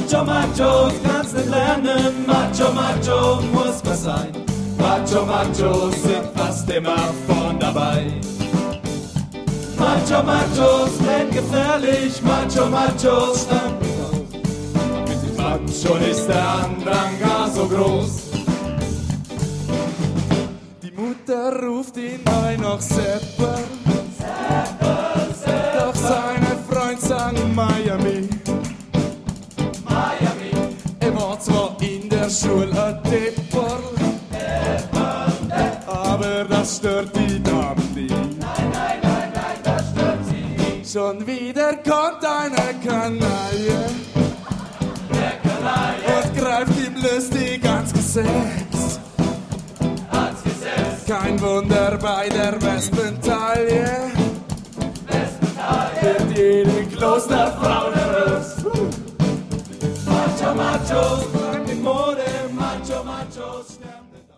Macho, Machos kannst nicht lernen, Macho, Macho muss man sein. Macho, Machos sind fast immer vorn dabei. Macho, Machos sind gefährlich, Macho, Machos stampfen aus. Mit dem Macho ist der Andrang gar so groß. Die Mutter ruft ihn neu noch Sepper. Doch seine Freund sang Miami. Er war zwar in der Schule ein Depper, aber das stört die Damen nicht. Nein, das stört sie nicht. Schon wieder kommt eine Kanaille und greift ihm lustig ans Gesetz. Kein Wunder bei der Wespentaille wird jede Klosterfrau nervös. Macho, Machos, bleibt in Mode, Macho, Machos sterben.